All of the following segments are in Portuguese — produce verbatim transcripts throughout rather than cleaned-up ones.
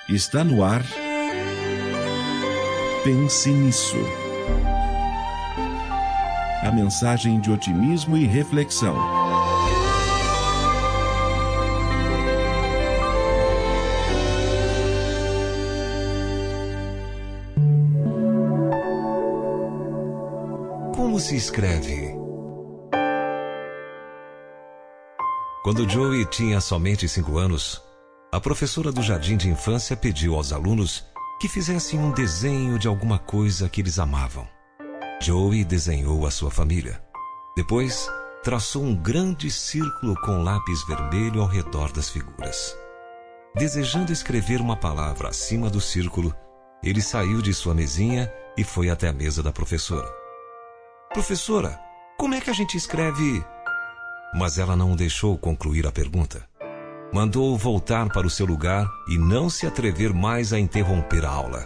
Está no ar. Pense nisso. A mensagem de otimismo e reflexão. Como se escreve? Quando Joey tinha somente cinco anos, a professora do jardim de infância pediu aos alunos que fizessem um desenho de alguma coisa que eles amavam. Joey desenhou a sua família. Depois, traçou um grande círculo com lápis vermelho ao redor das figuras. Desejando escrever uma palavra acima do círculo, ele saiu de sua mesinha e foi até a mesa da professora. Professora, como é que a gente escreve? Mas ela não o deixou concluir a pergunta. Mandou-o voltar para o seu lugar e não se atrever mais a interromper a aula.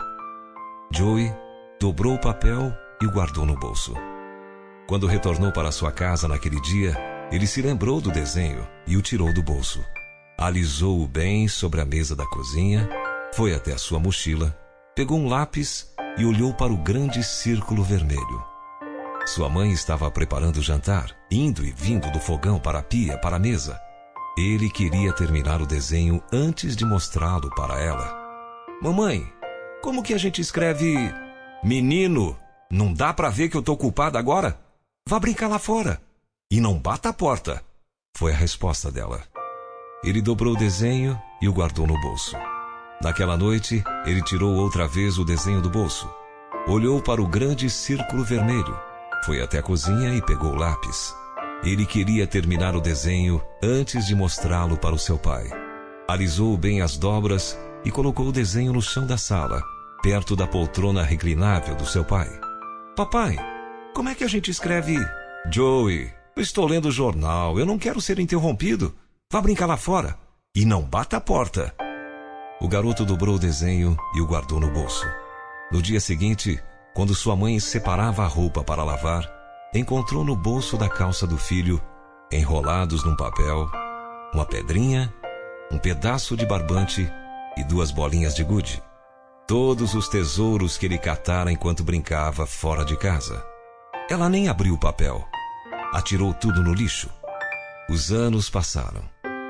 Joey dobrou o papel e o guardou no bolso. Quando retornou para sua casa naquele dia, ele se lembrou do desenho e o tirou do bolso. Alisou-o bem sobre a mesa da cozinha, foi até a sua mochila, pegou um lápis e olhou para o grande círculo vermelho. Sua mãe estava preparando o jantar, indo e vindo do fogão para a pia, para a mesa. Ele queria terminar o desenho antes de mostrá-lo para ela. Mamãe, como que a gente escreve... Menino, não dá para ver que eu tô culpada agora? Vá brincar lá fora. E não bata a porta. Foi a resposta dela. Ele dobrou o desenho e o guardou no bolso. Naquela noite, ele tirou outra vez o desenho do bolso. Olhou para o grande círculo vermelho. Foi até a cozinha e pegou o lápis. Ele queria terminar o desenho antes de mostrá-lo para o seu pai. Alisou bem as dobras e colocou o desenho no chão da sala, perto da poltrona reclinável do seu pai. Papai, como é que a gente escreve? Joey, eu estou lendo o jornal, eu não quero ser interrompido. Vá brincar lá fora e não bata a porta. O garoto dobrou o desenho e o guardou no bolso. No dia seguinte, quando sua mãe separava a roupa para lavar, encontrou no bolso da calça do filho, enrolados num papel, uma pedrinha, um pedaço de barbante e duas bolinhas de gude. Todos os tesouros que ele catara enquanto brincava fora de casa. Ela nem abriu o papel. Atirou tudo no lixo. Os anos passaram.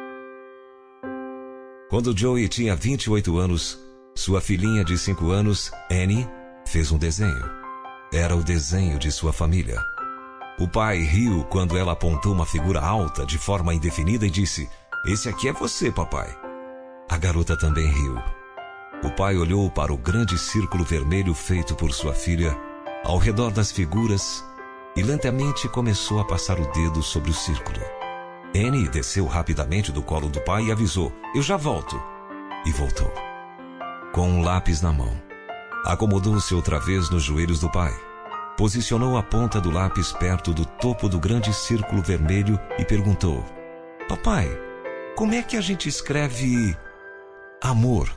Quando Joey tinha vinte e oito anos, sua filhinha de cinco anos, Annie, fez um desenho. Era o desenho de sua família. O pai riu quando ela apontou uma figura alta de forma indefinida e disse: "Esse aqui é você, papai." A garota também riu. O pai olhou para o grande círculo vermelho feito por sua filha, ao redor das figuras, e lentamente começou a passar o dedo sobre o círculo. Annie desceu rapidamente do colo do pai e avisou: "Eu já volto." E voltou. Com um lápis na mão, acomodou-se outra vez nos joelhos do pai. Posicionou a ponta do lápis perto do topo do grande círculo vermelho e perguntou: "Papai, como é que a gente escreve amor?"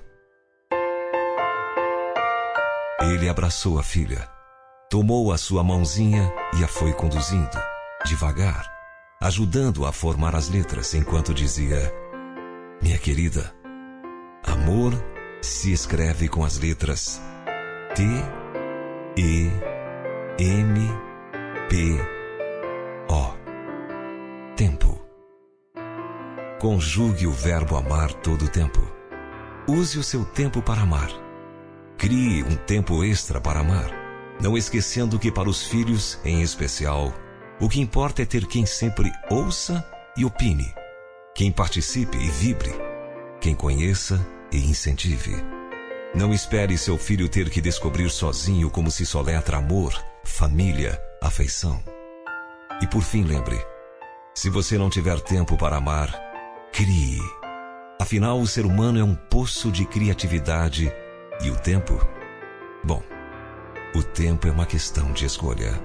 Ele abraçou a filha, tomou a sua mãozinha e a foi conduzindo, devagar, ajudando-a a formar as letras enquanto dizia: "Minha querida, amor se escreve com as letras T, E, M, P, O. Tempo. Conjugue o verbo amar todo o tempo. Use o seu tempo para amar. Crie um tempo extra para amar, não esquecendo que para os filhos, em especial, o que importa é ter quem sempre ouça e opine, quem participe e vibre, quem conheça e incentive. Não espere seu filho ter que descobrir sozinho como se soletra amor, família, afeição. E por fim, lembre, se você não tiver tempo para amar, crie. Afinal, o ser humano é um poço de criatividade e o tempo? Bom, o tempo é uma questão de escolha.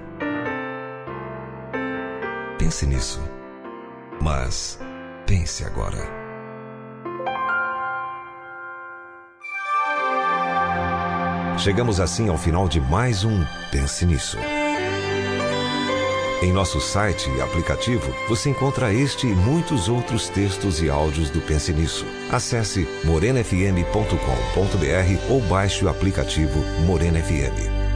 Pense nisso, mas pense agora. Chegamos assim ao final de mais um Pense Nisso. Em nosso site e aplicativo, você encontra este e muitos outros textos e áudios do Pense Nisso. Acesse morena f m ponto com ponto b r ou baixe o aplicativo Morena F M.